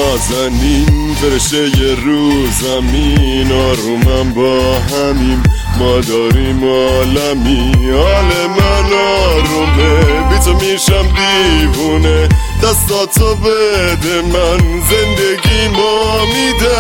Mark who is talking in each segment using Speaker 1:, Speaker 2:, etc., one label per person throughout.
Speaker 1: نازنین فرشه یه رو زمین آرومم با همیم ما داریم عالمی حال من آرومه بی تو میشم دیوونه دستاتو بده من زندگی ما میدم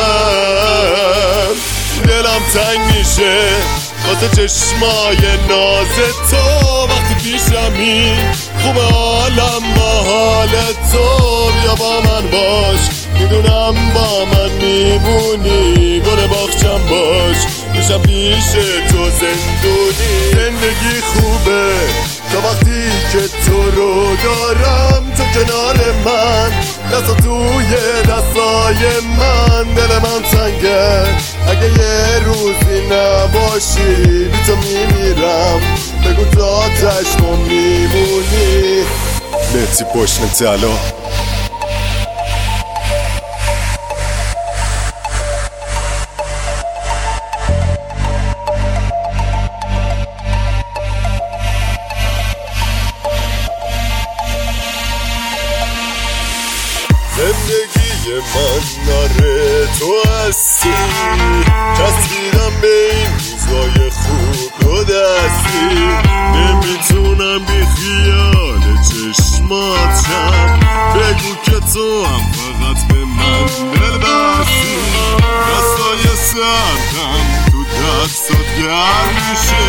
Speaker 1: دلم تنگ میشه واسه چشمای ناز تو وقتی پیشمی خوبه حالم با حال تو بیا با من باش میدونم با من میمونی گل باغچم باش میشم پیش تو زندونی زندگی خوبه تا وقتی که تو رو دارم تو کنار من دست توی دستای من دل من تنگه اگه یه روزی نباشی بی تو میمیرم بگو تا چشمم میمونی مهتی پشت طلا زندگی من ناره تو هستی چسبیدم به این روزای خوب تو دستی نمیتونم بی خیال چشمات شم بگو که تو هم فقط به من دل بستی دستای سردم تو دستات گرم میشه